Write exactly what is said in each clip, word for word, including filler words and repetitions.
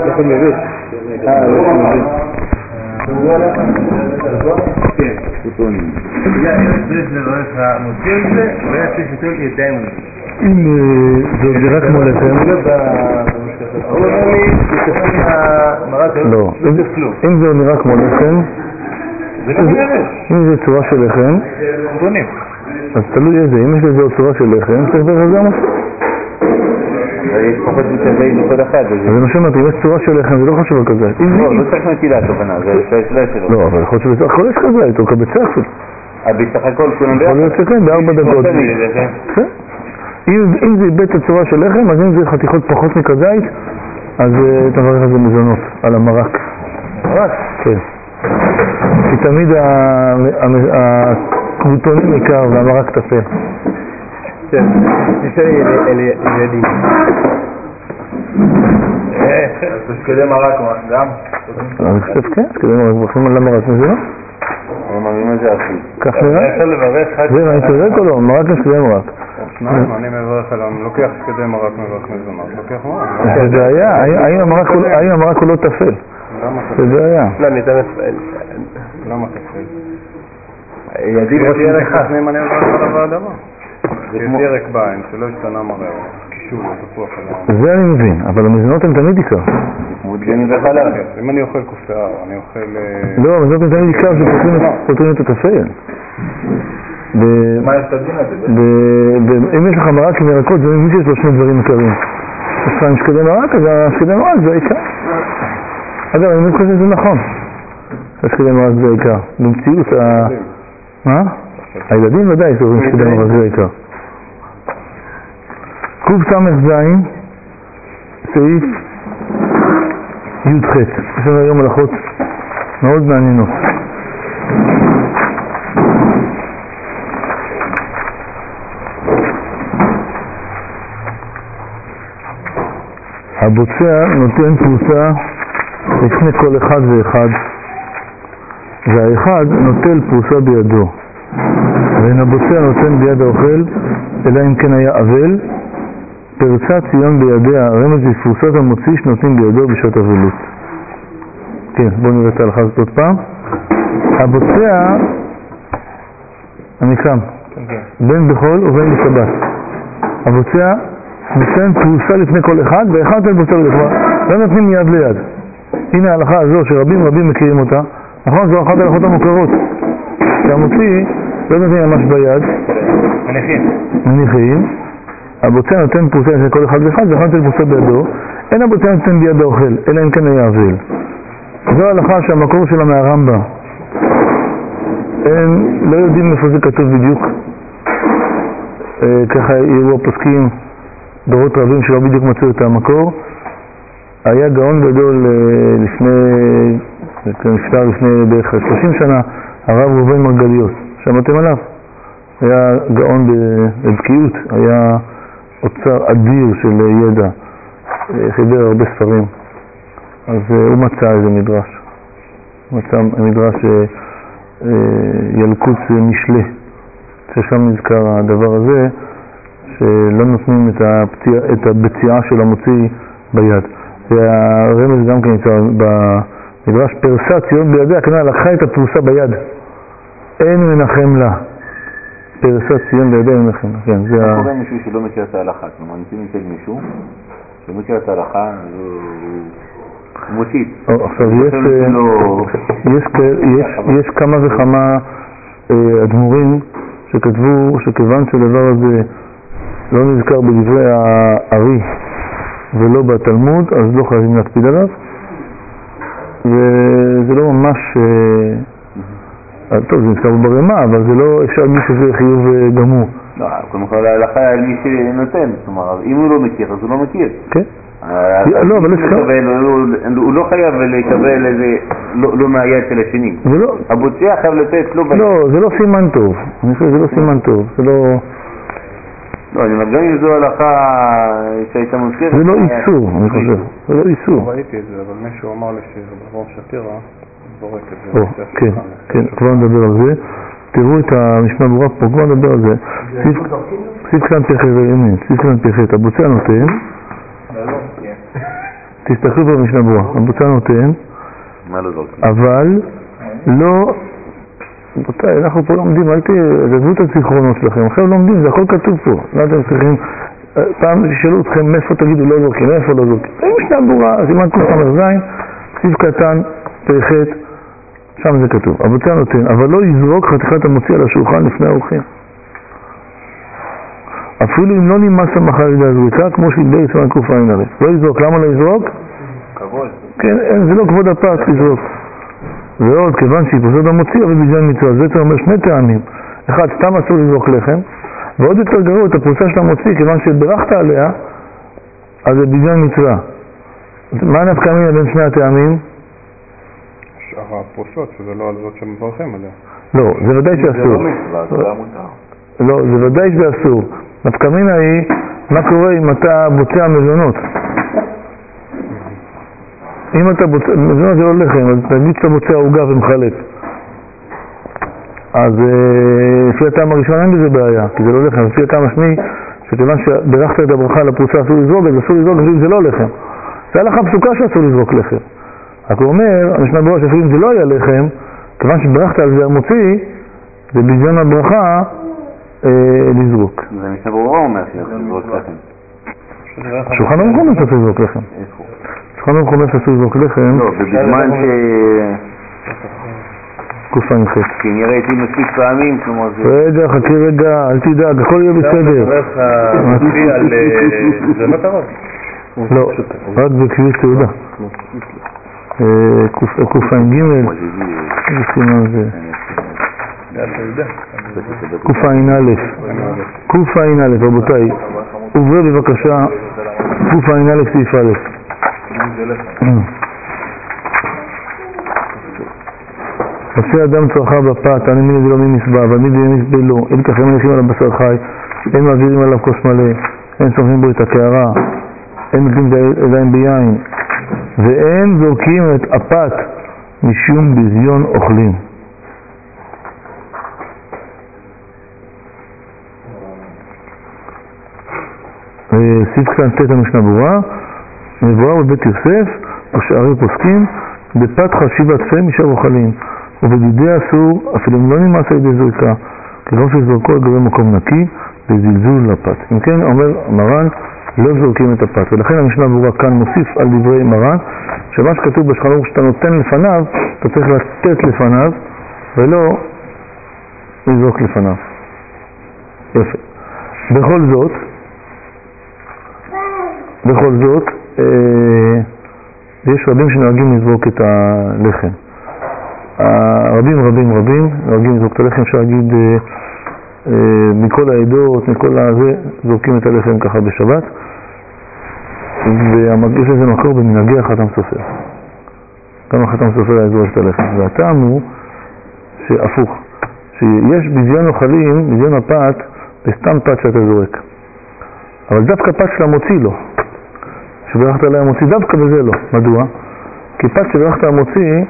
איך הוא מבין? אה, איך הוא מבין? כן, קוטונים. צריך לברך המוציא את זה, והיה צריך לתת ידיים מוציא. אם זה נראה כמו לחם, הוא אומר לי, שתפני המרק לא, אם זה נראה כמו לחם, זה לא נראה. אם זה צורה של לחם, בונים. אז תלוי איזה, אם יש לזה צורה של לחם, צריך לברך גם אותו. יש פחות מתאבי בכל אחד. אז זה מה שאומרת, אם יש צורה של לחם, זה לא חשוב על כזה. לא, לא צריך נטילה תוכנה, זה השאלה שלו. לא, אבל יכול להיות שבסך הכל יש כזה, איתו כבצע אפילו. בסך הכל כולם ביחד? יכול להיות שכן, בארבע דקות. כן. אם זה איבד את הצורה של לחם, אז אם זה חתיכות פחות מכזית, אז תברך על זה מזונות, על המרק. מרק? כן. כי תמיד הקבוטונים עיקר והמרק תפל. כן, תשאר ילדים. אה, זה שקדי מרק גם? אני חושב כן, שקדי מרק, ברכים על המרק מזונות. אני מאמין מה זה עשוי. כך נראה? אפשר לברך חד... זה, אני צודק או לא? מרק ושקדי מרק. שניים, אני מברך עליהם, לוקח שקדי מרק מברך מזונות, לוקח מרק. זה היה, האם המרק הוא לא תפל? למה תפל? זה היה. לא, ניתן לפעל. למה תפל? ילדים רוצים לך. לפני מנה לברך עליו האדמה. יש ירק בעין, שלא השתנה מראה, קישול, תפוח עליו. זה אני מבין, אבל המזונות הם תמיד עיקר. מודגנים וחלב. אם אני אוכל קופסה, אני אוכל... לא, המזונות הם תמיד עיקר שפותרים את התפל. מה יש את הדין הזה? אם יש לך מרק עם ירקות, זה מבין שיש לו שני דברים עיקריים. יש לך עם שקדי מרק, אז השקדי מרק זה העיקר. אגב, אני חושב שזה נכון. השקדי מרק זה העיקר. במציאות ה... מה? הילדים ודאי שאומרים שקדי מרק זה העיקר. קוף סמך זין, סעיף י"ח. יש לנו היום הלכות מאוד מעניינות. הבוצע נותן פרוסה לפני כל אחד ואחד, והאחד נוטל פרוסה בידו, ואין הבוצע נותן ביד האוכל, אלא אם כן היה אבל, פרצה ציון בידיה, רמז לפרוסת המוציא שנותנים בידו בשעות אבלות. כן, בואו נראה את ההלכה הזאת עוד פעם. הבוצע, אני קם, בין בחול ובין בשבת. הבוצע נותן פרוסה לפני כל אחד, ואחד נותן פרוסה לכבר. לא נותנים מיד ליד. הנה ההלכה הזו שרבים רבים מכירים אותה. נכון, זו אחת ההלכות המוכרות. שהמוציא לא נותנים ממש ביד. מניחים. מניחים. הבוצע נותן פרוסה לפני כל אחד ואחד, ואחד נותן פרוסה בידו. אין הבוצע נותן ביד האוכל, אלא אם כן היה אבל. זו ההלכה שהמקור שלה מהרמב"ם. אין, לא יודעים איפה זה כתוב בדיוק. אה, ככה יראו הפוסקים דורות רבים שלא בדיוק מצאו את המקור. היה גאון גדול אה, לפני, נפטר לפני בערך שלושים שנה, הרב ראובן מרגליות. שמעתם עליו? היה גאון בבקיאות, היה אוצר אדיר של ידע, חיבר הרבה ספרים. אז אה, הוא מצא איזה מדרש. הוא מצא מדרש אה, אה, ילקוט משלה, ששם נזכר הדבר הזה, שלא נותנים את, הפציע, את הבציעה של המוציא ביד. והרמז גם כן נמצא במדרש, פרסה ציון בידיה, כנראה לקחה את הפרוסה ביד. אין מנחם לה. פרסה ציון בידיה אין מנחם לה. כן, זה מה ה... קורה מישהו שלא מכיר את ההלכה? כלומר, ניתן אצל מישהו שמכיר את ההלכה, הוא מוציא. עכשיו, יש, יש, יש, יש כמה וכמה אדמו"רים שכתבו שכיוון שהדבר הזה לא נזכר בדברי הארי ולא בתלמוד, אז לא חייבים להקפיד עליו, וזה לא ממש, טוב, זה נזכר ברמה, אבל זה לא אפשר מי שזה חיוב גמור. לא, קודם כל ההלכה על מי שנותן, כלומר, אם הוא לא מכיר, אז הוא לא מכיר. כן. לא, אבל הוא לא חייב לקבל איזה, לא מהיד של השני. הבוצע חייב לתת לא ביד. לא, זה לא סימן טוב. אני חושב שזה לא סימן טוב. זה לא... לא, אני אומר, גם אם זו הלכה שהייתה מוזכרת... זה לא איסור, אני חושב. זה לא איסור. ראיתי את זה, אבל מישהו אמר לי שברום שפירא זורק את זה. כן, כן, כבר נדבר על זה. תראו את המשנה ברורה פה, כבר נדבר על זה. סיב קטן פחת, סביב קטן פחת, הבוצע נותן. תסתכלו פה במשנה ברורה, הבוצה נותן, אבל לא, רבותיי, אנחנו פה לומדים, אל תעזבו את הזיכרונות שלכם, עכשיו לומדים, זה הכל כתוב פה, לא אתם צריכים, פעם תשאלו אתכם מאיפה תגידו לא זורקים, מאיפה לא זורקים, זה משנה ברורה, סימן קס"ז, סעיף קטן, פ"ח, שם זה כתוב, הבוצה נותן, אבל לא יזרוק חתיכת המוציא על השולחן לפני האורחים. אפילו אם לא נמאס המחר לידי הזריקה, כמו שהתבאר סימן קס"א. לא יזרוק, למה לא יזרוק? כבוד. כן, זה לא כבוד הפת לזרוק. ועוד, כיוון שהיא פרוסות המוציא, אבל בזמן מצווה, זה אומר שני טעמים. אחד, סתם אסור לזרוק לחם, ועוד יותר גרוע, את הפרוסה של המוציא, כיוון שברכת עליה, אז זה בזמן מצווה. מה נפקא מינה בין שני הטעמים? שאר הפרוסות, שזה לא על זאת שמברכים עליה. לא, זה ודאי שאסור. זה לא מצווה, זה לא מותר. לא, זה ודאי שזה אסור. נפקא מינה היא, מה קורה אם אתה בוצע מזונות? אם אתה בוצע, מזונות זה לא לחם, אז נגיד שאתה בוצע עוגה ומחלק. אז לפי הטעם הראשון אין בזה בעיה, כי זה לא לחם. לפי הטעם השני, שכיוון שברכת את הברכה לפרוסה אסור לזרוק, אז אסור לזרוק, אפילו זה לא לחם. זה הלכה פסוקה שאסור לזרוק לחם. רק הוא אומר, המשנה ברורה שאפילו אם זה לא היה לחם, כיוון שברכת על זה המוציא, זה בזמן הברכה לזרוק. זה משנה ברורה אומר שאסור לזרוק לחם. שולחן ערוך אומר שאסור לזרוק לחם. שולחן ערוך אומר שאסור לזרוק לחם. לא, ובזמן ש... קס"ח. כי אני ראיתי מספיק פעמים, כלומר זה... רגע, חכי רגע, אל תדאג, הכל יהיה בסדר. זה לא טוב. לא, רק בקביעות תעודה. קע"ג, איזה סימן זה? קע"א. קע"א, רבותיי, עוברי בבקשה, קע"א סעיף א'. עושה אדם צרכה בפת, אני מיני ולא ממסבע, אבל מיני ומסבע לא, אין ככה מניחים על הבשר חי, אין מעבירים עליו כוס מלא, אין סומכים בו את הקערה, אין נותנים ידיים ביין, ואין זורקים את הפת משום בזיון אוכלים. סעיף קטן ט' המשנה ברורה, מבואר בבית יוסף, ושערי פוסקים, בפת חשיבת פה משאר אוכלים, ובדידי אסור, אפילו אם לא נמאס על ידי זריקה, כיוון שזרקו לגבי מקום נקי, וזלזול לפת. אם כן, אומר מרן, לא זורקים את הפת. ולכן המשנה ברורה כאן מוסיף על דברי מרן, שמה שכתוב בשולחן ערוך שאתה נותן לפניו, אתה צריך לתת לפניו, ולא לזרוק לפניו. יפה. בכל זאת, בכל זאת, אה, יש רבים שנוהגים לזרוק את הלחם. רבים רבים רבים נוהגים לזרוק את הלחם, אפשר להגיד אה, אה, מכל העדות, מכל הזה, זורקים את הלחם ככה בשבת. ויש לזה מקור במנהגי החתם סופר. גם החתם סופר היה זורק את הלחם. והטעם הוא שהפוך, שיש בזיון אוכלים, בזיון הפת, בסתם פת שאתה זורק. אבל דווקא פת של המוציא לא. שברכת עליה המוציא, דווקא בזה לא. מדוע? כי פת שברכת המוציא,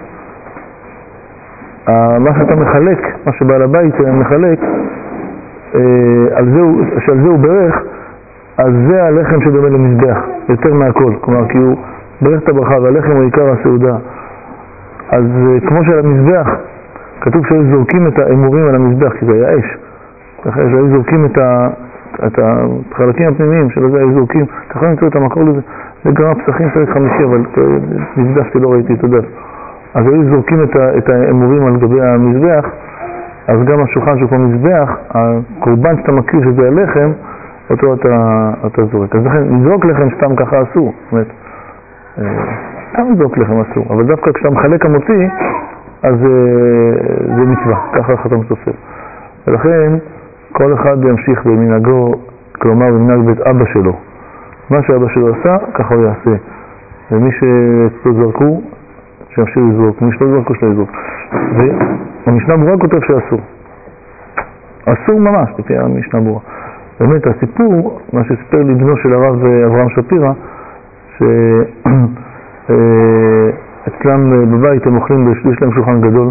מה שאתה מחלק, מה שבעל הבית מחלק, על זה, שעל זה הוא ברך, אז זה הלחם שדומה למזבח, יותר מהכל. כלומר, כי הוא ברך את הברכה, והלחם הוא עיקר הסעודה. אז כמו שעל המזבח, כתוב שהיו זורקים את האמורים על המזבח, כי זה היה אש. ככה היו זורקים את ה... את החלקים הפנימיים של זה היו זורקים, אתה יכול למצוא את המקור לזה, זה גרם פסחים פרק חמישי, אבל נבדפתי, לא ראיתי את הדף. אז היו זורקים את, את האמורים על גבי המזבח, אז גם השולחן שהוא כבר מזבח, הקורבן שאתה מכיר שזה הלחם, אותו אתה, אתה זורק. אז לכן, לזרוק לחם סתם ככה אסור, זאת אומרת, סתם לזרוק לחם אסור, אבל דווקא כשאתה מחלק המוציא, אז זה מצווה, ככה חתם סופר. ולכן, כל אחד ימשיך במנהגו, כלומר במנהג בית אבא שלו. מה שאבא שלו עשה, ככה הוא יעשה. ומי שלא זרקו, שימשיך לזרוק. מי שלא זרקו, שלא יזרוק. והמשנה ברורה כותב שאסור. אסור ממש, לפי המשנה ברורה. באמת, הסיפור, מה שסיפר לי בנו של הרב אברהם שפירא, שאצלם בבית הם אוכלים, יש להם שולחן גדול,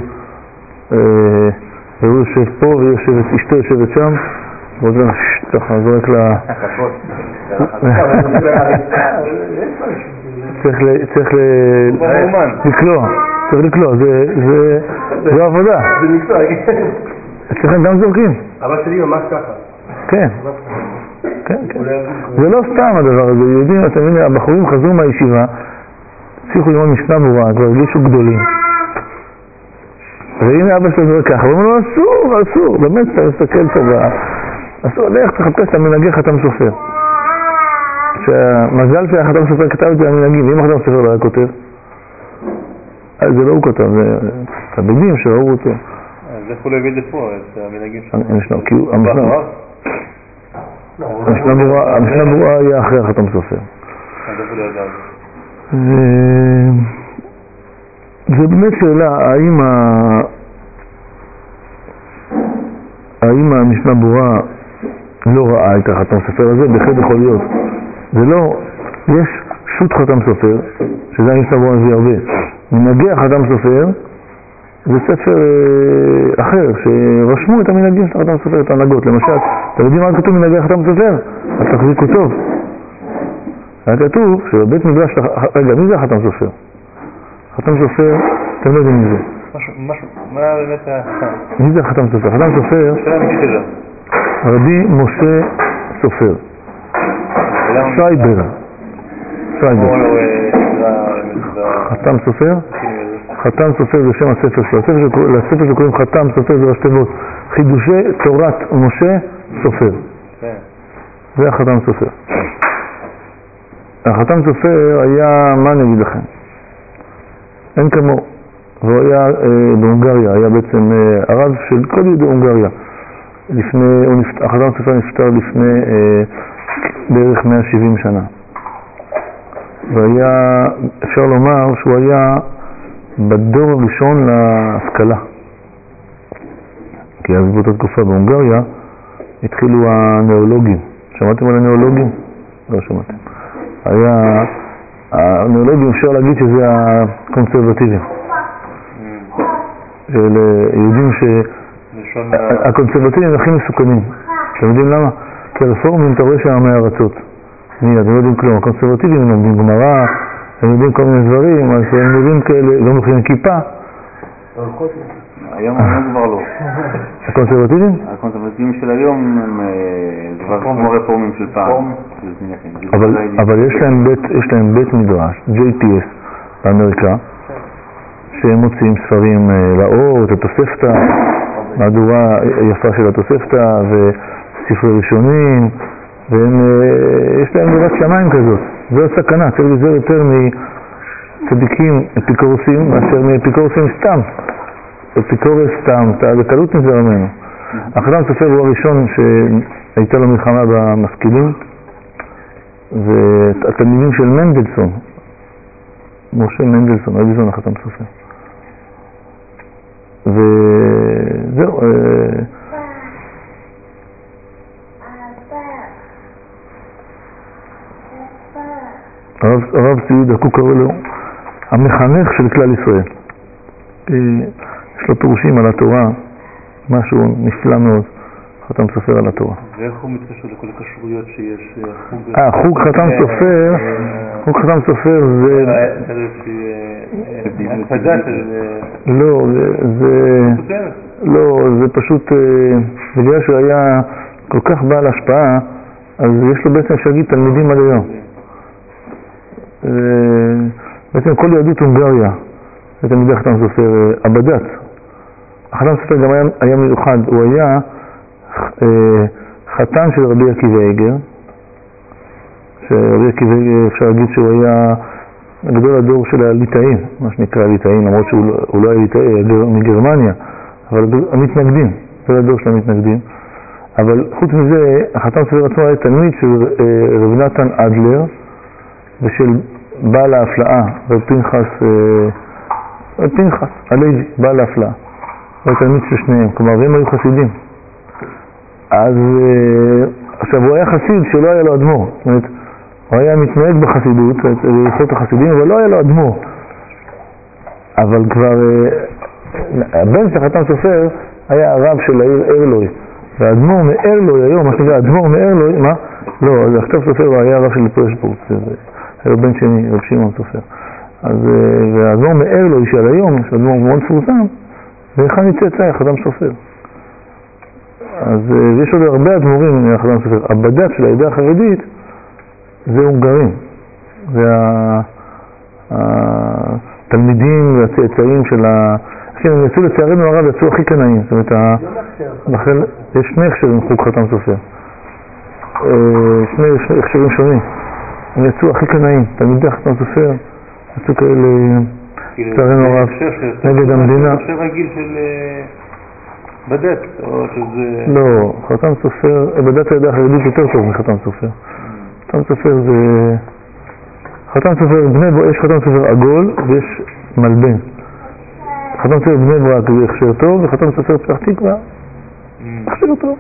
והוא יושב פה ויושבת, אשתו יושבת שם, ועוד זה ככה, זורק לה... צריך ל... צריך ל... לקלוע, צריך לקלוע, זה עבודה. זה מקצוע, כן. אצלכם גם זורקים. אבא שלי ממש ככה. כן. כן, כן. זה לא סתם הדבר הזה, יהודים, אתם מבינים, הבחורים חזרו מהישיבה, הצליחו ללמוד משנה ברורה, כבר הרגישו גדולים. והנה אבא שלו זורק ככה, ואומר לו, אסור, אסור, באמת אתה מסתכל טוב, אסור, לך תחפש את המנהגי חתם סופר. שהמזל שהחתם סופר כתב את זה המנהגים, ואם החתם סופר לא היה כותב, אז זה לא הוא כותב, זה תלמידים שראו אותו. אז איך הוא לא הביא את זה פה, את המנהגים שלו? המשנה, כי הוא, המשנה ברורה היה אחרי החתם סופר. אז איך הוא לא ידע את זה? זה באמת שאלה, האם ה... האם המשנה ברורה לא ראה את החתם סופר הזה? בהחלט יכול להיות. זה לא, יש שו"ת חתם סופר, שזה המשנה ברורה מביא הרבה. מנהגי החתם סופר, זה ספר אחר, שרשמו את המנהגים של החתם סופר, את ההנהגות. למשל, אתם יודעים מה כתוב מנהגי החתם סופר? אז תחזיקו טוב. היה כתוב שבבית מדרש, רגע, מי זה החתם סופר? חתם סופר, אתם לא יודעים מי זה. משהו, מה באמת החתם? מי זה החתם סופר? חתם סופר, רבי משה סופר. שייבר. שייבר. חתם סופר? חתם סופר זה שם הספר שלו. לספר שלו קוראים חתם סופר זה ראשי תיבות. חידושי תורת משה סופר. זה החתם סופר. החתם סופר היה, מה אני אגיד לכם? אין כמו. והוא היה אה, בהונגריה, היה בעצם אה, הרב של כל יהודי הונגריה. לפני, הוא נפטר, החתם סופר נפטר לפני אה, בערך מאה ושבעים שנה. והיה, אפשר לומר שהוא היה בדור הראשון להשכלה. כי אז באותה תקופה בהונגריה התחילו הנאולוגים. שמעתם על הנאולוגים? לא שמעתם. היה, הנאולוגים אפשר להגיד שזה הקונסרבטיבים. של יהודים ש... הקונסרבטיבים הכי מסוכנים. אתם יודעים למה? כי הרפורמים אתה רואה שם מהארצות. מיד, הם לא יודעים כלום. הקונסרבטיבים הם לומדים גמרא, הם יודעים כל מיני דברים, אז הם יודעים כאלה, לא מוכנים כיפה. היום הם כבר לא. הקונסרבטיבים? הקונסרבטיבים של היום הם כבר כמו רפורמים של פעם. אבל יש להם בית מדרש, ג'יי פי אס באמריקה, שהם מוצאים ספרים לאור, את התוספתא, מהדורה יפה של התוספתא וספרי ראשונים, ויש להם דירת שמיים כזאת. זו הסכנה, צריך להיזהר יותר מצדיקים אפיקורסים מאשר מאפיקורסים סתם. אפיקורס סתם, אתה בקלות נזהר ממנו. החתם סופר הוא הראשון שהייתה לו מלחמה במשכילים, והתלמידים של מנדלסון, משה מנדלסון, רבי זון החתם סופר. וזהו, הרב, הרב סיוד, הוא קורא לו המחנך של כלל ישראל. יש לו פירושים על התורה, משהו נפלא מאוד, חתם סופר על התורה. ואיך הוא מתקשר לכל הכשרויות שיש חוג... אה, חוג חתם סופר, חוג חתם סופר זה... לא, זה... לא, זה פשוט... בגלל שהוא היה כל כך בעל השפעה, אז יש לו בעצם אפשר להגיד תלמידים עד היום. בעצם כל יהדות הונגריה, זה תלמידי חתם סופר, הבדת. החתם סופר גם היה, היה מיוחד, הוא היה אה, חתן של רבי עקיבא איגר, שרבי עקיבא איגר אפשר להגיד שהוא היה גדול הדור של הליטאים, מה שנקרא ליטאים, למרות שהוא לא, לא היה ליטאי, היה מגרמניה, אבל המתנגדים, זה הדור של המתנגדים. אבל חוץ מזה, החתם סופר עצמו היה תלמיד של אה, רב נתן אדלר, ושל בעל ההפלאה, רב פנחס, רב פנחס, הלוי, בעל ההפלאה. הוא היה תלמיד של שניהם, כלומר, הם היו חסידים. אז, עכשיו, הוא היה חסיד שלא היה לו אדמו"ר. זאת אומרת, הוא היה מתנהג בחסידות, ביסוד החסידים, אבל לא היה לו אדמו"ר. אבל כבר, הבן של חתם סופר היה הרב של העיר ארלוי. והאדמו"ר מארלוי היום, מה שנקרא, האדמו"ר מארלוי, מה? לא, אז חתם סופר היה הרב של פרשבורג. היה בן שני, רב שמעון סופר. אז, והאדמו"ר מאר לו ישאל היום, שהאדמו"ר מאוד מפורסם, ואחד מצאצאי החתם סופר. אז יש עוד הרבה אדמו"רים מהחתם סופר. הבד"ץ של העדה החרדית זה הונגרים. זה התלמידים והצאצאים של ה... כן, הם יצאו לצערנו הרב, יצאו הכי קנאים. זאת אומרת, יש שני הכשרים חוג חתם סופר. שני הכשרים שונים. הם יצאו הכי קנאים, תלמידי חתם סופר, יצאו כאלה, לצערנו הרב, נגד המדינה. זה רגיל של בד"ץ, או שזה... לא, חתם סופר, בד"ץ העדה החרדית יותר טוב מחתם סופר. חתם סופר זה... חתם סופר בני ברק, יש חתם סופר עגול ויש מלבן. חתם סופר בני ברק זה הכשר טוב, וחתם סופר פתח תקווה, הכשר טוב.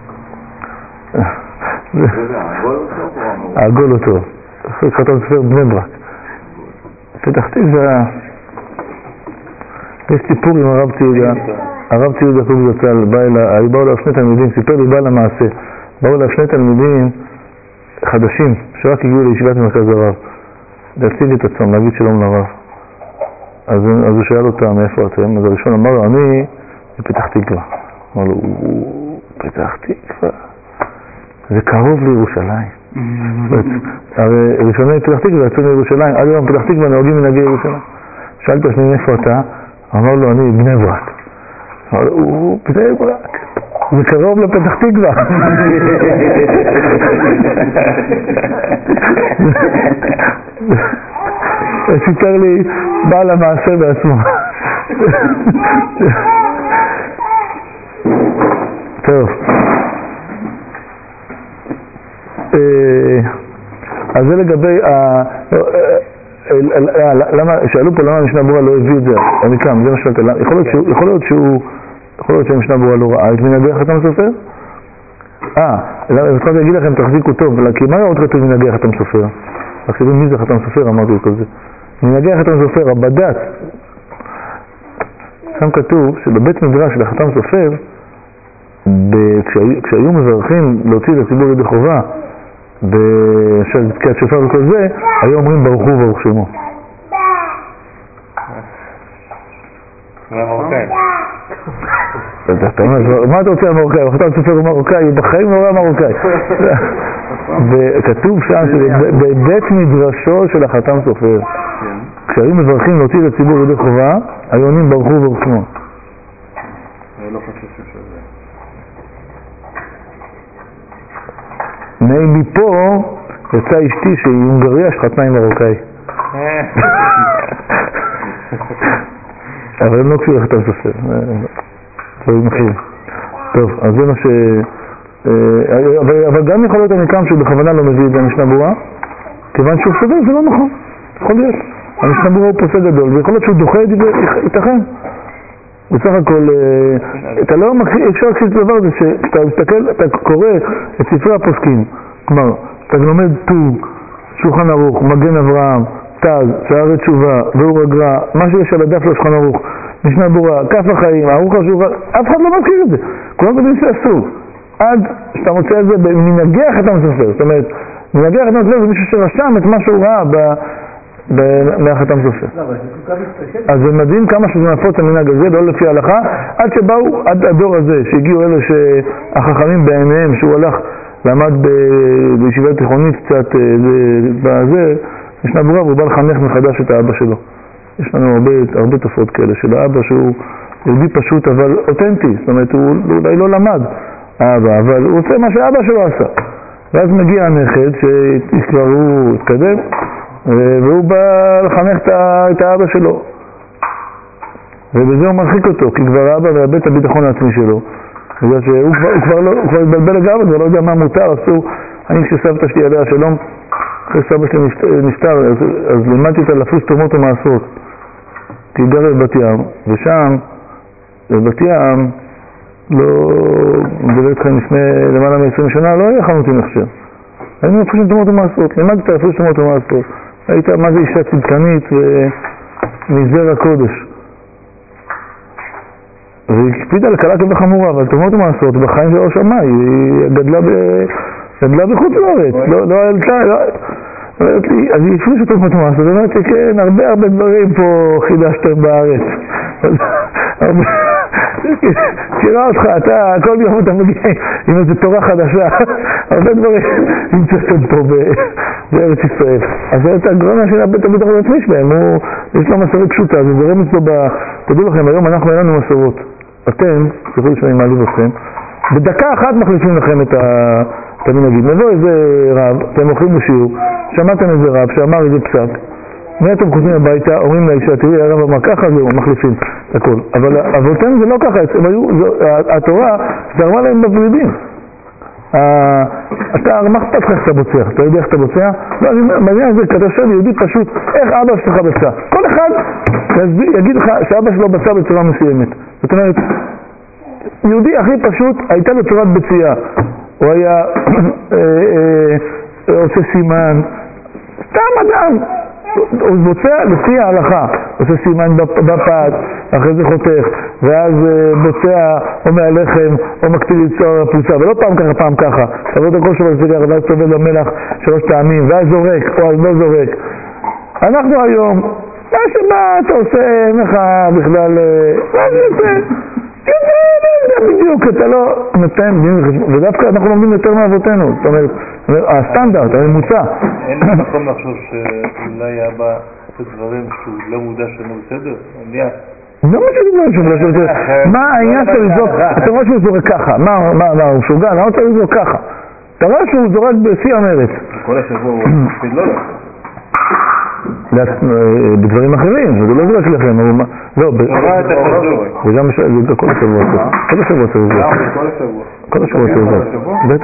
העגול הוא טוב. חתם סופר בני ברק. פתח תקווה, יש סיפור עם הרב ציודה, הרב ציודה קובי זצ"ל, באו אליו שני תלמידים, סיפר לי בעל המעשה, באו אליו שני תלמידים חדשים, שרק הגיעו לישיבת מרכז הרב, להציג את עצמם, להגיד שלום לרב. אז, אז הוא שאל אותם, מאיפה אתם? אז הראשון אמר לו, אני בפתח תקווה. אמר לו, פתח תקווה? זה קרוב לירושלים. הרי ראשוני פתח תקווה יצאו לירושלים, עד היום פתח תקווה נהוגים מנהגי ירושלים. שאלת השני, מאיפה אתה? אמר לו, אני בני ברק. אמר לו, הוא בני ברק. זה קרוב לפתח תקווה. סיפר לי בעל המעשה בעצמו. טוב. אז זה לגבי למה, שאלו פה למה המשנה ברורה לא הביא את זה, אני קם, זה מה שאלת, יכול להיות שהוא יכול להיות שהמשנה ברורה לא ראה את מנהגי חתם סופר? אה, התחלתי להגיד לכם, תחזיקו טוב, כי מה עוד כתוב מנהגי חתם סופר? רק שבים מי זה חתם סופר, אמרתי את כל זה. מנהגי חתם סופר, הבד"ץ, שם כתוב שבבית מדרש של החתם סופר, כשהיו מברכים להוציא לציבור ידי חובה, בתקיעת שופר וכל זה, היו אומרים ברוך הוא וברוך שמו. מה אתה רוצה המרוקאי? החתם סופר הוא מרוקאי, בחיים לא היה מרוקאי. וכתוב שם שבבית מדרשו של החתם סופר, כשהיו מברכים להוציא לציבור ידי חובה, היו עונים ברוך הוא וברוך שמו. לא חושב שזה... מפה יצאה אשתי שהיא הונגריה שחתנה עם מרוקאי. אבל הם לא קשור לחתם סופר. טוב, אז זה מה ש... אבל גם יכול להיות המקם שהוא בכוונה לא מביא את זה המשנה ברורה, כיוון שהוא סובר, זה לא נכון. יכול להיות. המשנה ברורה הוא פוסק גדול, ויכול להיות שהוא דוחה את זה, ייתכן. בסך הכל, אתה לא מקריא, אפשר להקשיב את הדבר הזה, שאתה מסתכל, אתה קורא את ספרי הפוסקים, כלומר, אתה לומד טור, שולחן ערוך, מגן אברהם, תז, שערי תשובה, ואור הגר"א, מה שיש על הדף לשולחן ערוך, משנה ברורה, כף החיים, ערוך השולחן, אף אחד לא מכיר את זה, כולם יודעים שאסור, עד שאתה מוצא את זה במנהגי החתם סופר, זאת אומרת, מנהגי החתם סופר זה מישהו שרשם את מה שהוא ראה ב... מהחתם סופר. אז זה מדהים כמה שזה נפוץ המנהג הזה, לא לפי ההלכה, עד שבאו, עד הדור הזה, שהגיעו אלה שהחכמים בעיניהם, שהוא הלך, למד בישיבה תיכונית קצת בזה, משנה ברורה, והוא בא לחנך מחדש את האבא שלו. יש לנו הרבה, הרבה תופעות כאלה של האבא שהוא יהודי פשוט אבל אותנטי, זאת אומרת, הוא אולי לא למד האבא, אבל הוא עושה מה שהאבא שלו עשה. ואז מגיע הנכד שכבר הוא התקדם, והוא בא לחנך את האבא שלו, ובזה הוא מרחיק אותו, כי כבר האבא מאבד את הביטחון העצמי שלו, בגלל שהוא כבר, הוא כבר, לא, הוא כבר התבלבל לגמרי, כבר לא יודע מה מותר, אסור. אני כשסבתא שלי עליה שלום, אחרי סבא שלי נפטר, אז, אז לימדתי אותה לפוס תרומות ומעשרות, כי היא גרה בבת ים, ושם, בבת ים, לא, מדבר איתכם לפני למעלה מ-עשרים שנה, לא היה חנותים הכשר. היינו לפוס תרומות ומעשרות, לימדתי אותה לפוס תרומות ומעשרות. הייתה מה זה אישה צדקנית ומזר הקודש. והיא הקפידה לקלה כבחמורה, אבל תרומות ומעשרות, בחיים של ראש המאי, היא גדלה, ב... גדלה בחוץ לארץ, לא, לא עלתה, לא... אומרת לי, אז היא הפריש אותו מתמס, אז אומרת לי, כן, הרבה הרבה דברים פה חידשתם בארץ. תראה אותך, אתה, כל יום אתה מגיע עם איזו תורה חדשה, הרבה דברים נמצאתם פה בארץ ישראל. אז אתה גורם של הבית הביטחון עצמי שלהם, יש לו מסורת פשוטה, זה זורם אצלו ב... תדעו לכם, היום אנחנו אין לנו מסורות. אתם, תוכלו שאני מעליב אתכם, בדקה אחת מחליפים לכם את ה... תמיד נגיד, נבוא איזה רב, אתם הולכים בשיעור, שמעתם איזה רב שאמר איזה פסק, מי אתם חוזרים הביתה, אומרים לאישה, תראי, הרב אמר ככה, זהו, מחליפים את הכל. אבל אבותינו זה לא ככה, הם היו, התורה זרמה להם בוורידים. אתה, מה אכפת לך איך אתה בוצע? אתה יודע איך אתה בוצע? לא, אני מעניין את זה, כי אתה שואל יהודי פשוט, איך אבא שלך בצע? כל אחד יגיד לך שאבא שלו בצע בצורה מסוימת. זאת אומרת, יהודי הכי פשוט הייתה לו צורת בציעה. הוא היה עושה סימן, סתם אדם. הוא בוצע לפי ההלכה, עושה סימן בפת, אחרי זה חותך, ואז בוצע או מהלחם או מקטיל את צוהר הפרוסה, ולא פעם ככה, פעם ככה, תבוא את הכל שלו לסגר, ואז תובל במלח שלוש טעמים, ואז זורק, או אז לא זורק. אנחנו היום, מה שבא אתה עושה, אין לך בכלל, מה זה עושה? בדיוק, אתה לא נותן דין וחשבון, ודווקא אנחנו לומדים יותר מאבותינו, זאת אומרת, הסטנדרט, הממוצע. אין לי מקום לחשוב שאולי אבא עושה דברים שהוא לא מודע שלנו בסדר? לא משהו דברים שהוא בסדר. מה העניין של לזרוק? אתה רואה שהוא זורק ככה, מה הוא שוגע? למה אתה לזרוק ככה? אתה רואה שהוא זורק בשיא המרץ. כל השבוע הוא מפחיד לא לך. בדברים אחרים, זה לא זורק לכם, לא, זה גם כל השבוע, כל השבוע זה זה. כל השבוע זה זה. בטח.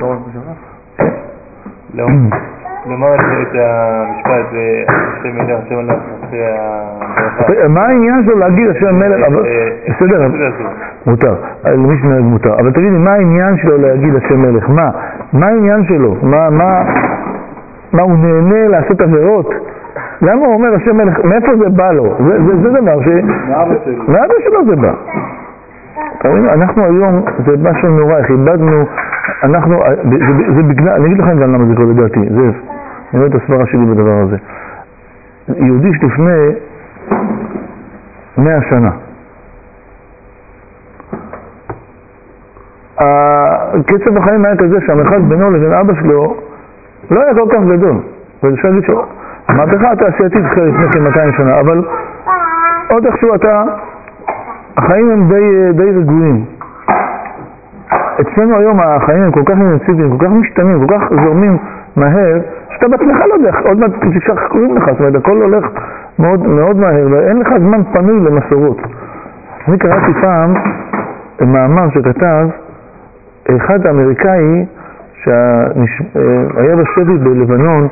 לא, למה את המשפט, השם מלך, השם מלך, אחרי הברכה? מה העניין שלו להגיד השם מלך? בסדר, מותר, למי שנהג מותר, אבל תגידי, מה העניין שלו להגיד השם מלך? מה? מה העניין שלו? מה הוא נהנה לעשות עבירות? למה הוא אומר השם מלך? מאיפה זה בא לו? זה דבר ש... מאבא שלו זה בא. אנחנו היום, זה משהו נורא, איך איבדנו, אנחנו, זה בגלל, אני אגיד לכם גם למה זה קורה לדעתי, זה, אני רואה את הסברה שלי בדבר הזה. יהודי שלפני מאה שנה, הקצב החיים היה כזה שהמרחק בינו לבין אבא שלו לא היה כל כך גדול. ואפשר להגיד שהמהפכה התעשייתית התחילה לפני מאתיים שנה, אבל עוד איכשהו אתה, החיים הם די, די רגועים. אצלנו היום החיים הם כל כך אינטנסיביים, כל כך משתנים, כל כך זורמים מהר, שאתה בעצמך לא יודע, עוד מעט תשכח קוראים לך, זאת אומרת, הכל הולך מאוד, מאוד מהר, ואין לך זמן פנוי למסורות. אני קראתי פעם מאמר שכתב אחד האמריקאי שהיה בשבי בלבנון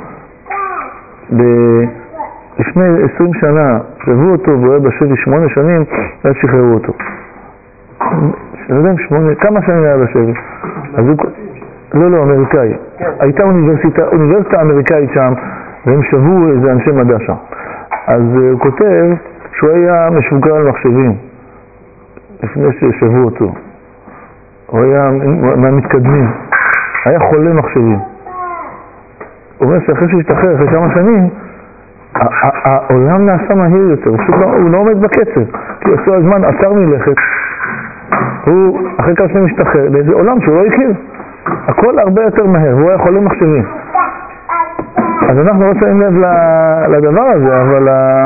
לפני עשרים שנה, שבו אותו והוא היה בשבי שמונה שנים, ואז שחררו אותו. לא יודע, שמונה, כמה שנים היה בשבי? אז הוא... לא, לא, אמריקאי. הייתה אוניברסיטה, אוניברסיטה אמריקאית שם, והם שבו איזה אנשי מדע שם. אז הוא כותב שהוא היה משוגע על מחשבים, לפני ששבו אותו. הוא היה מהמתקדמים, היה חולה מחשבים. הוא אומר שאחרי שהשתחרר, אחרי כמה שנים, העולם נעשה מהיר יותר, הוא לא עומד בקצב, כי עשו הזמן עצר מלכת, הוא אחרי כמה שנים משתחרר לאיזה עולם שהוא לא הכיר, הכל הרבה יותר מהר, הוא היה חולה מחשבים. אז אנחנו לא שמים לב לדבר הזה, אבל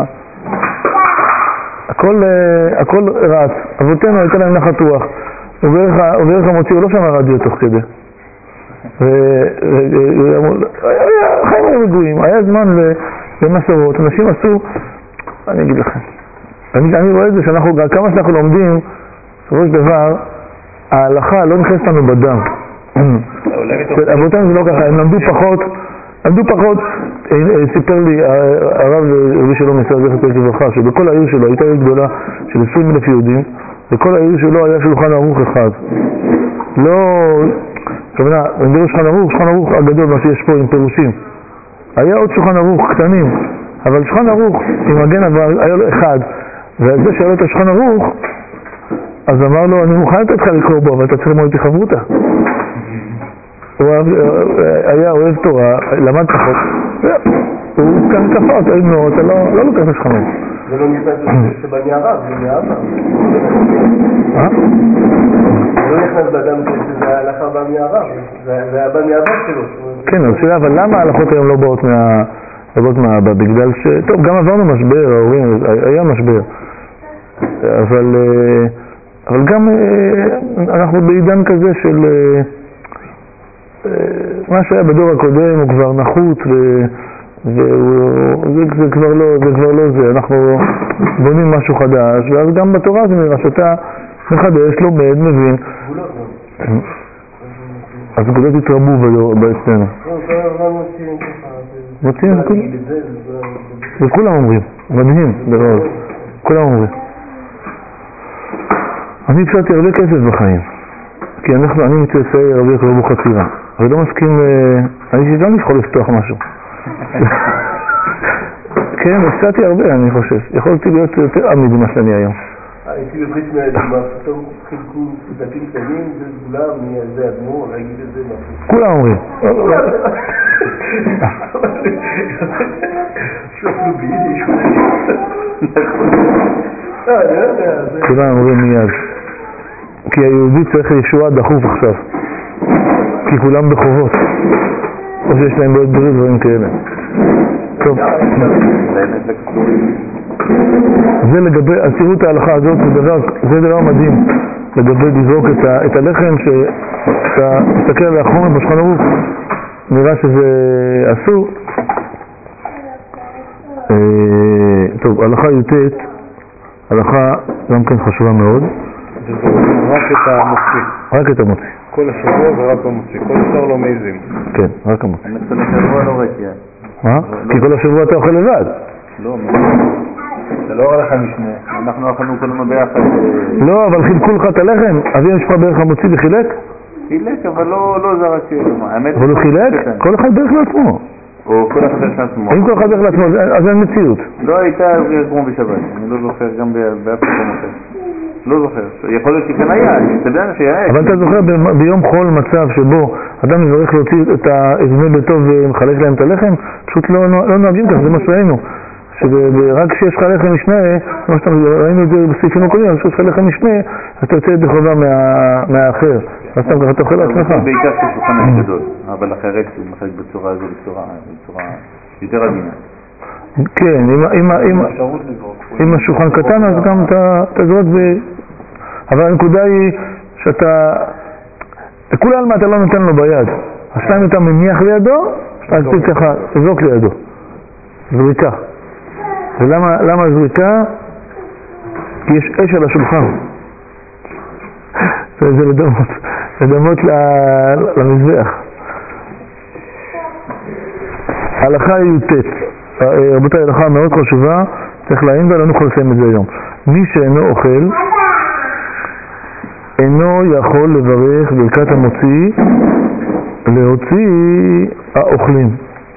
הכל רץ, אבותינו הייתה להם נחת רוח, ובערך המוציא, הוא לא שמע רדיו תוך כדי. חיים היו רגועים, היה זמן למסורות, אנשים עשו, אני אגיד לכם, אני רואה את זה שאנחנו, כמה שאנחנו לומדים, בסופו של דבר, ההלכה לא נכנסת לנו בדם. אבותינו זה לא ככה, הם למדו פחות, למדו פחות, סיפר לי הרב רבי שלום מסר זכר צדיק לברכה, שבכל העיר שלו הייתה עיר גדולה של עשרים אלף יהודים, וכל העיר שלו היה שולחן ערוך אחד. לא, כמובן, אני מדבר שולחן ערוך, שולחן ערוך הגדול מה שיש פה עם פירושים. היה עוד שולחן ערוך קטנים, אבל שולחן ערוך עם מגן עבר היה לו אחד, וזה שאלה את השולחן ערוך, אז אמר לו, אני מוכן לתת לך לקרוא בו, אבל אתה צריך ללמוד אותי חברותה. הוא היה אוהב תורה, למד פחות, הוא כאן כפה אותו, אם לא, אתה לא לוקח את השחמץ. זה לא נכנס שבא מהרב, זה מהאבא. אה? זה לא נכנס באדם שזה ההלכה בא מהרב, זה היה בא מהאבא שלו. כן, אז שאלה, אבל למה ההלכות היום לא באות מה... לבוא מהאבא? בגלל ש... טוב, גם עברנו משבר, ההורים, היה משבר. אבל... אבל גם אנחנו בעידן כזה של... מה שהיה בדור הקודם הוא כבר נחוץ ו... וזה זה כבר לא זה כבר לא זה, אנחנו בונים משהו חדש, ואז גם בתורה זה נראה שאתה מחדש, לומד, מבין. אז גבולות התרבו באצלנו. מוצאים, וכולם אומרים, מדהים, דבר, כולם אומרים. אני הפסדתי הרבה כסף בחיים, כי אנחנו, אני מצאצאי רבי יעקב אבוחצירא, אבל לא מסכים, אני גם יכול לפתוח משהו. כן, הפסדתי הרבה, אני חושב. יכולתי להיות יותר עמיד ממה שאני היום. הייתי בברית מהאדמה, פתאום חילקו דתים קטנים, זה סגולה, זה אדמו"ר, להגיד את זה משהו. כולם אומרים. שופלו ביידיש. כולם אומרים מיד. כי היהודי צריך ישועה דחוף עכשיו. כי כולם בחובות. או שיש להם בעוד בריאות דברים כאלה. טוב. זה לגבי, אז תראו את ההלכה הזאת, זה דבר, זה דבר מדהים לגבי לזרוק את, ה, את הלחם שאתה מסתכל על החומר בשולחן ערוך, נראה שזה אסור. אה, טוב, הלכה י"ט, הלכה גם כן חשובה מאוד. זה רק את המוציא. רק את המוציא. כל השבוע זה רק המוציא, כל השאר לא מעיזים. כן, רק המוציא. האמת כל השבוע לא רקיע. מה? כי כל השבוע אתה אוכל לבד. לא, זה לא הולך המשנה. אנחנו אכלנו כולנו ביחד. לא, אבל חילקו לך את הלחם. אבי המשפחה בערך המוציא וחילק? חילק, אבל לא זרק. אבל הוא חילק? כל אחד בערך לעצמו. או כל אחד בערך לעצמו. אם כל אחד בערך לעצמו, אז אין מציאות. לא הייתה כמו בשבת. אני לא זוכר גם באף פעם אחר. לא זוכר. יכול להיות שכן היה, תדע שהיה. אבל אתה זוכר ביום חול מצב שבו אדם מברך להוציא את בני ביתו ומחלק להם את הלחם? פשוט לא נוהגים כך, זה מה שראינו. שרק כשיש לך לחם משנה, כמו שראינו את זה בסעיפים הקודמים, כשיש לך לחם משנה, אתה יוצא את חובה מהאחר. אז אתה ככה תאכל לעצמך. בעיקר כששולחן גדול, אבל אחרת הוא מחלק בצורה הזו, בצורה יותר עדינה. כן, אם השולחן קטן אז גם אתה זורק ב... אבל הנקודה היא שאתה... לכולי עלמא אתה לא נותן לו ביד. השתיים אתה מניח לידו, אז אתה ככה, תזרוק לידו. זריקה. ולמה זריקה? כי יש אש על השולחן. זה לדמות, לדמות למזבח. הלכה י"ט. רבותיי, הלכה מאוד חשובה, צריך להעין בה, לא נוכל לסיים את זה היום. מי שאינו אוכל, אינו יכול לברך ברכת המוציא, להוציא האוכלים.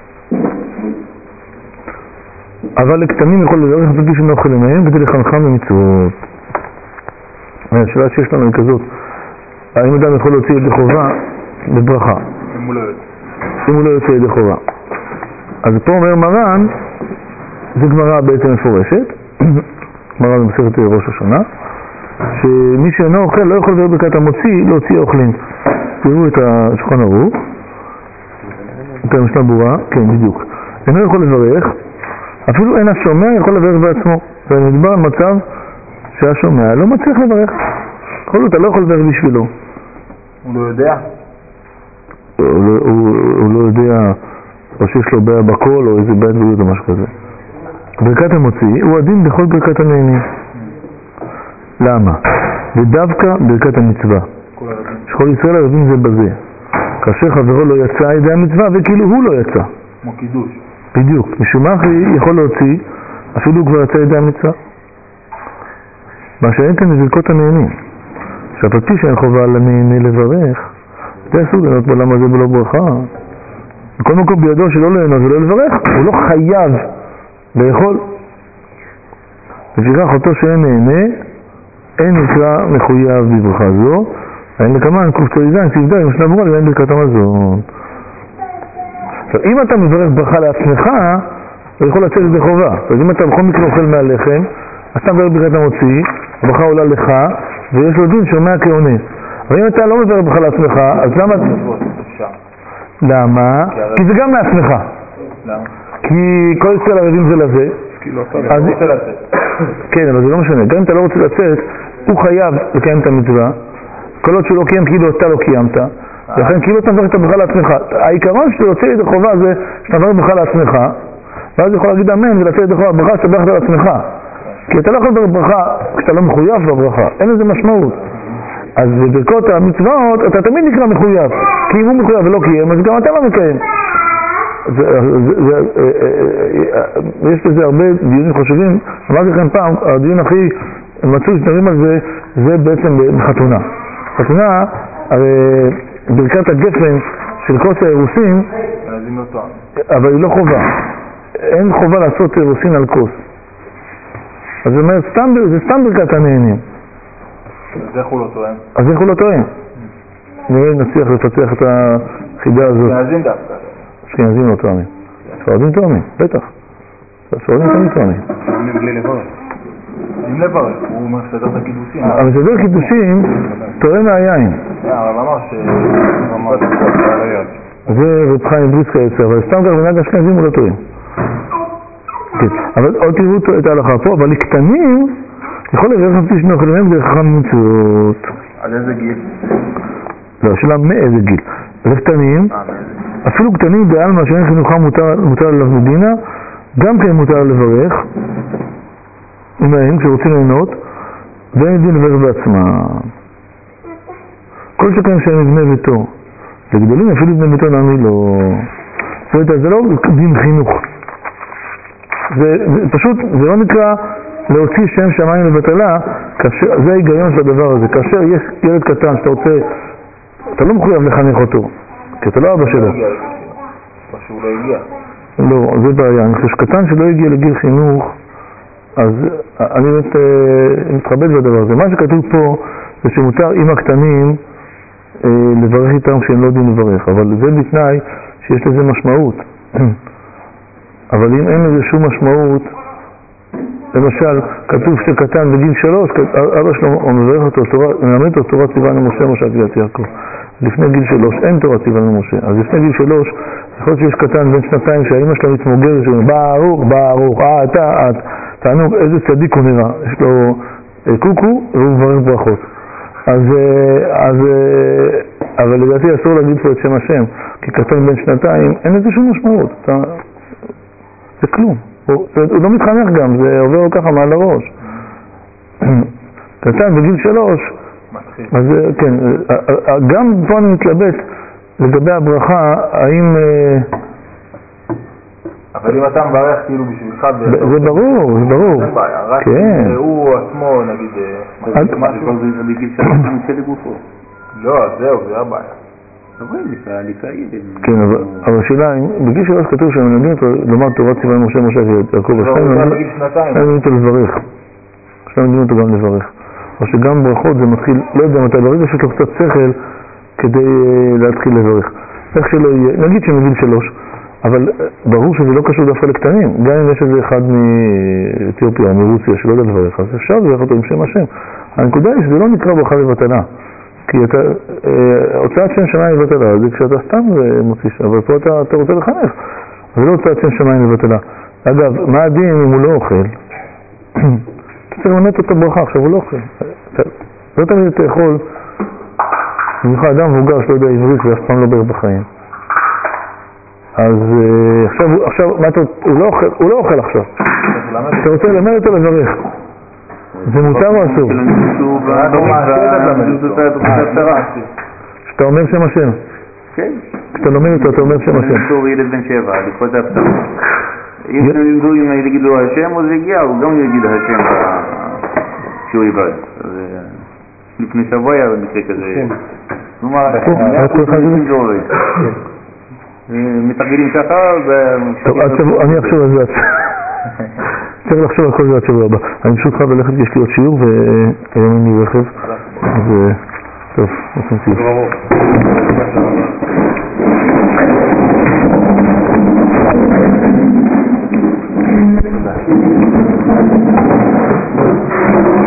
אבל לקטנים יכול לברך את מי שאינו אוכל עמהם, כדי לחנכם במצוות. השאלה שיש לנו היא כזאת, האם אדם יכול להוציא ידי חובה בברכה? אם הוא לא יוצא. אם הוא לא יוצא ידי חובה. אז פה אומר מרן, זה גמרא בעצם מפורשת, גמרא במסכת ראש השנה, שמי שאינו אוכל לא יכול לברך ברכת המוציא להוציא האוכלים. תראו את השולחן ערוך, את המשנה ברורה, כן בדיוק. אינו יכול לברך, אפילו אין השומע יכול לברך בעצמו. זה מדבר על מצב שהשומע לא מצליח לברך. כל זאת, אתה לא יכול לברך בשבילו. הוא לא יודע? הוא, הוא, הוא, הוא לא יודע, או שיש לו בעיה בקול, או איזה בעיה בריאות או משהו כזה. ברכת המוציא הוא עדין בכל ברכת הנהנים. למה? ודווקא ברכת המצווה. שכל ישראל ערבים זה בזה. כאשר חברו לא יצא על ידי המצווה, וכאילו הוא לא יצא. כמו קידוש. בדיוק. משום מה יכול להוציא, אפילו הוא כבר יצא על ידי המצווה. מה שאין כאן זה ברכות הנהנים. שהפתי שאין חובה על הנהנה לברך, זה אסור לענות בעולם הזה בלא ברכה. בכל מקום בידו שלא לענות ולא לברך, הוא לא חייב לאכול. לפיכך אותו שאין נהנה, אין נקרא מחויב בברכה זו, אין לקמן קופצו יזן, סבדה, אם שנה ברורה, אין ברכת המזון. עכשיו, אם אתה מברך ברכה לעצמך, הוא יכול לצאת את זה חובה. אז אם אתה בכל מקרה אוכל מהלחם, אז אתה מברך ברכת המוציא, הברכה עולה לך, ויש לו דין שומע כעונה. אבל אם אתה לא מברך ברכה לעצמך, אז למה... למה? כי זה גם לעצמך. למה? כי כל ישראל ערבים זה לזה. כאילו אתה לא רוצה לצאת. כן, אבל זה לא משנה. גם אם אתה לא רוצה לצאת, הוא חייב לקיים את המצווה. כל עוד שהוא לא קיים, כאילו אתה לא קיימת. ולכן כאילו אתה מברך את הברכה לעצמך. העיקרון שאתה יוצא ידי חובה זה שאתה מברך ברכה לעצמך, ואז יכול להגיד אמן ולצאת ידי חובה ברכה שאתה ברכת לעצמך. כי אתה לא יכול לברך ברכה כשאתה לא מחויב בברכה. אין לזה משמעות. אז בברכות המצוות אתה תמיד נקרא מחויב. כי אם הוא מחויב ולא קיים, אז גם אתה לא מקיים. יש לזה הרבה דיונים חשובים. אמרתי לכם פעם, הדיון הכי מצוי שתרים על זה, זה בעצם בחתונה. חתונה, ברכת הגפן של כוס האירוסין, אבל היא לא חובה. אין חובה לעשות אירוסין על כוס. אז זאת אומרת, זה סתם ברכת הנהנים. אז איך הוא לא טוען? אז איך הוא לא טוען? נראה נצליח לפתח את החידה הזאת. אשכנזים דווקא. אשכנזים לא טוענים. ספרדים טוענים, בטח. ספרדים תמיד טוענים. טוענים בלי לברך. אם לברך, הוא מסדר את הקידושים. המסדר קידושים טוען מהיין. אבל אמר ש... אמר ש... זה רב חיים בריסקה יצר, אבל סתם כך מנהג אשכנזים הוא לא טוען. אבל עוד תראו את ההלכה פה, אבל לקטנים יכול לברך חצי שני אוכלים מהם דרך חכם מצוות. על איזה גיל? לא, השאלה מאיזה גיל. לקטנים, אפילו קטנים בעלמא שאין חינוכם מותר עליו מדינה, גם כן מותר לברך, ומהם כשרוצים ליהנות, ואין דין לברך בעצמה. כל שכן שהם בני ביתו. לגדולים אפילו בני ביתו נעמי לא. זאת אומרת, זה לא דין חינוך. זה, זה פשוט, זה לא נקרא להוציא שם שמיים לבטלה, כאשר, זה ההיגיון של הדבר הזה. כאשר יש ילד קטן שאתה רוצה, אתה לא מחויב לחנך אותו, כי אתה לא אבא שלו. או שהוא לא הגיע. לא, זה בעיה. אני חושב שקטן שלא הגיע לגיל חינוך, אז אני באמת מתחבט בדבר הזה. מה שכתוב פה זה שמותר עם הקטנים לברך איתם כשהם לא יודעים לברך, אבל זה בתנאי שיש לזה משמעות. אבל אם אין לזה שום משמעות, למשל, כתוב שקטן בגיל שלוש, אבא שלו הוא מברך אותו, מלמד אותו תורת ציוונו משה משה קריאת יעקב. לפני גיל שלוש אין תורת ציוונו משה, אז לפני גיל שלוש יכול להיות שיש קטן בין שנתיים שהאמא שלו מתמוגרת שאומר ברוך ברוך, אה אתה, את תענוג איזה צדיק הוא נראה, יש לו קוקו והוא מברך ברכות. אז, אז, אבל לדעתי אסור להגיד פה את שם השם, כי קטן בין שנתיים אין לזה שום משמעות, אתה, זה כלום. הוא, הוא לא מתחנך גם, זה עובר לו ככה מעל הראש. קטן בגיל שלוש, אז כן, גם פה אני מתלבט לגבי הברכה, האם... אבל אם אתה מברך כאילו בשבילך... זה ברור, זה ברור. אין בעיה, רק הוא עצמו נגיד... משהו זה בגיל שלוש, הוא נצא לגופו. לא, זהו, זה הבעיה. כן, אבל השאלה, בגיל שלוש כתוב שמנהגים אותו לומר תורת ציוונו משה משה ויעקב, אבל בגיל שנתיים מנהגים אותו לברך, עכשיו מנהגים אותו גם לברך, או שגם ברכות זה מתחיל, לא יודע מתי, ברגע שיש לו קצת שכל כדי להתחיל לברך, איך שלא יהיה, נגיד שמגיל שלוש, אבל ברור שזה לא קשור דווקא לקטנים, גם אם יש איזה אחד מאתיופיה או מרוסיה שלא יודע לברך, אז אפשר לברך אותו עם שם השם. הנקודה היא שזה לא נקרא ברכה לבטלה, כי אתה, הוצאת שם שמיים לבטלה, זה כשאתה סתם מוציא שם, אבל פה אתה, אתה רוצה לחנך, אז לא הוצאת שם שמיים לבטלה. אגב, מה הדין אם הוא לא אוכל? אתה צריך ללמד אותו ברכה, עכשיו הוא לא אוכל. אתה, לא תמיד אתה יכול, במיוחד אדם מבוגר שלא יודע עברית ואף פעם לא ברך בחיים. אז עכשיו, עכשיו, מה אתה, הוא לא אוכל, הוא לא אוכל עכשיו. אתה רוצה ללמד אותו לברך. זה מותר או אסור? שאתה אומר שם השם. כן. כשאתה לומד אותו, אתה אומר שם השם. אסור ילד בן שבע, לקרוא את ההפתרה. אם יגידו אם יגידו השם, או זה הגיע, הוא גם יגיד השם כשהוא יבד. לפני שבוע היה במקרה כזה. כלומר, מתרגלים ככה, אני אחשוב על זה. צריך לחשוב על כל זה עד שבוע הבא. אני פשוט חייב ללכת, יש לי עוד שיעור והיום אין לי רכב, אז טוב, עושים סיום. בבקשה.